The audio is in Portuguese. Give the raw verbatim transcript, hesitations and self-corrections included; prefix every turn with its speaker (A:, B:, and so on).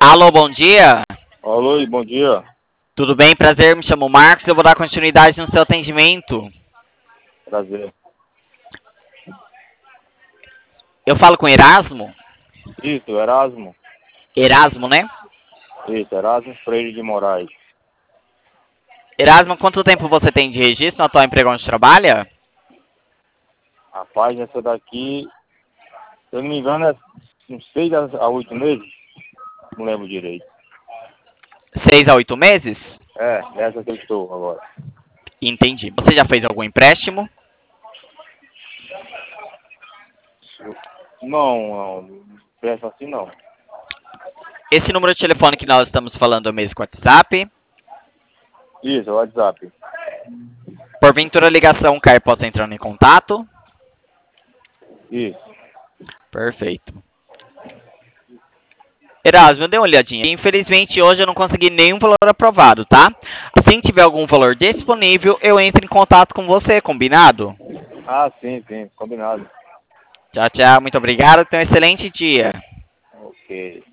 A: Alô, bom dia.
B: Alô, bom dia.
A: Tudo bem? Prazer, me chamo Marcos, eu vou dar continuidade no seu atendimento.
B: Prazer.
A: Eu falo com Erasmo?
B: Isso, Erasmo.
A: Erasmo, né?
B: Isso, Erasmo Freire de Moraes.
A: Erasmo, quanto tempo você tem de registro no atual emprego onde trabalha?
B: Rapaz, essa daqui, se eu não me engano, é uns seis a a oito meses. Não lembro direito.
A: Seis a oito meses?
B: É, essa que eu estou agora.
A: Entendi. Você já fez algum empréstimo?
B: Não, não, pensa assim não.
A: Esse número de telefone que nós estamos falando é o mesmo com o WhatsApp?
B: Isso, é o WhatsApp.
A: Porventura a ligação cai, posso entrar em contato?
B: Isso.
A: Perfeito. Erasmo, dê uma olhadinha. Infelizmente, hoje eu não consegui nenhum valor aprovado, tá? Assim que tiver algum valor disponível, eu entro em contato com você, combinado?
B: Ah, sim, sim, combinado.
A: Tchau, tchau. Muito obrigado. Tenha um excelente dia.
B: Ok.